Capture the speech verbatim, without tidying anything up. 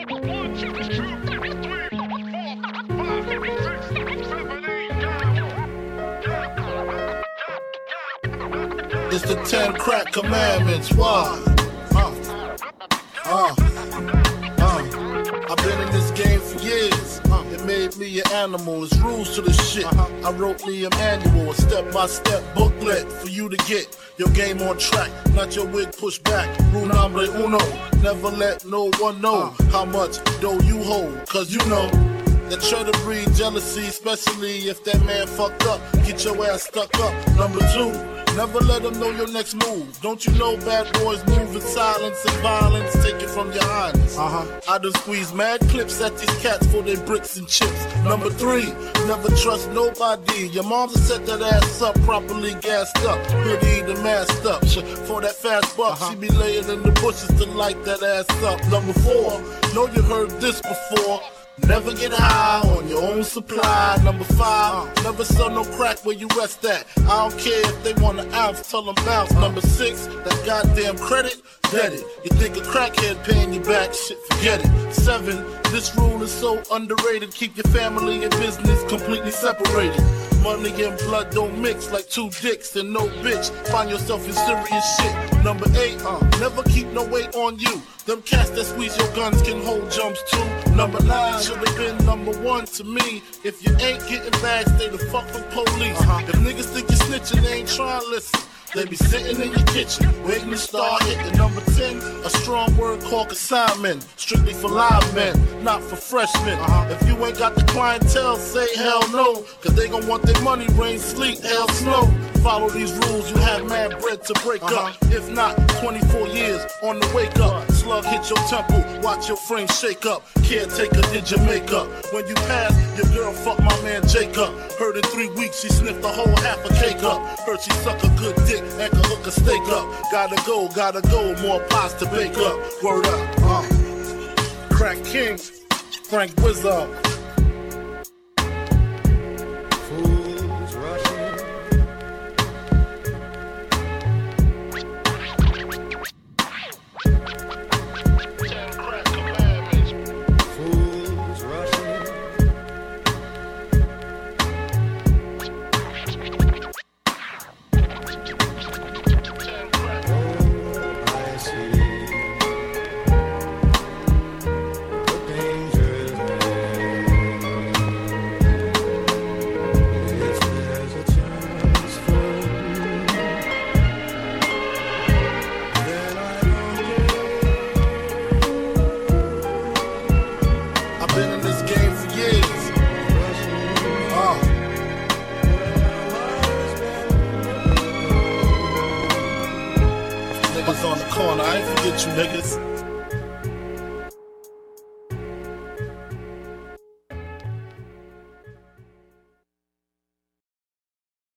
It's the ten crack commandments. Why? Uh, uh, uh. I've been in this game for years. Uh, it made me an animal. It's rules to the shit. Uh-huh. I wrote me a manual, a step-by-step booklet for you to get your game on track. Not your wig pushed back. Rule number uno. Never let no one know uh. how much dough you hold. Cause you know that try to breed jealousy, especially if that man fucked up. Get your ass stuck up. Number two, never let them know your next move. Don't you know bad boys move in silence and violence? Take it from your highness. Uh-huh. I done squeeze mad clips at these cats for their bricks and chips. Number three, never trust nobody. Your mom's set that ass up, properly gassed up. Hoodie the masked up. For that fast buck, uh-huh. She be laying in the bushes to light that ass up. Number four, know you heard this before. Never get high on your own supply. Number five, never sell no crack where you rest at. I don't care if they want an ounce, tell them bounce. Number six, that goddamn credit, get it. You think a crackhead paying you back, shit, forget it. Seven, this rule is so underrated. Keep your family and business completely separated. Money and blood don't mix like two dicks and no bitch. Find yourself in serious shit. Number eight, uh, never keep no weight on you. Them cats that squeeze your guns can hold jumps too. Number nine should have been number one to me. If you ain't getting back, stay the fuck from police. Uh-huh. If niggas think you snitching, they ain't trying to listen. They be sitting in your kitchen, waiting to start hitting. Number ten, a strong word called consignment. Strictly for live men, not for freshmen. Uh-huh. If you ain't got the clientele, say hell no. Cause they gon' want their money, rain, sleet, hell, snow. Follow these rules, you have mad bread to break uh-huh. up. If not, twenty-four years on the wake up. Slug hit your temple, watch your frame shake up. Caretaker did your makeup. When you pass, your girl fucked my man Jacob. Heard in three weeks she sniffed the whole half a cake up. Heard she suck a good dick and can hook a steak up. Gotta go, gotta go, more pies to bake up. Word up, uh. Crack King, Frank Wizard. Fools rushing. Fools rushing. On the corner, I ain't forget you niggas.